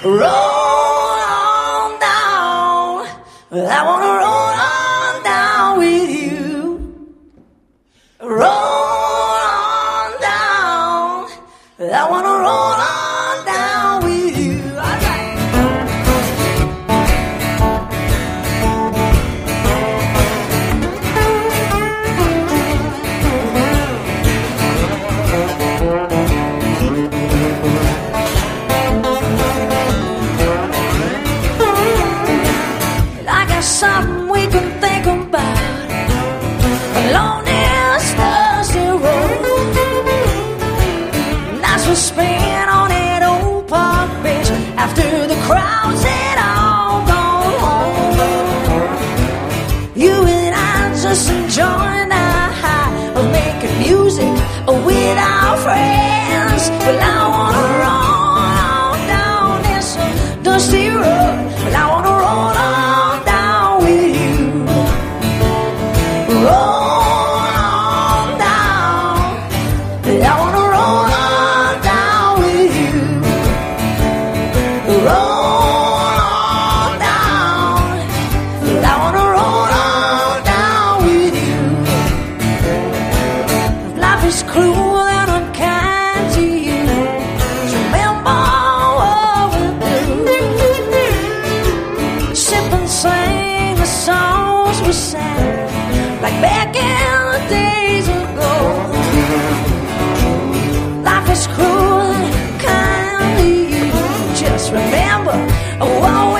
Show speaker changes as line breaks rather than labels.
Roll on down. I wanna roll on down with you. Roll on down. I wanna roll on down with you. All right. Something we can think about along this dusty road. Nights we spend on that old park bench after the crowds had all gone home. You and I just enjoying the high of making music with our friends. Well, I wanna roll on down this dusty road. Well, I wanna roll on. Like back in the days ago. Life is cruel and kind to you. Just remember, oh,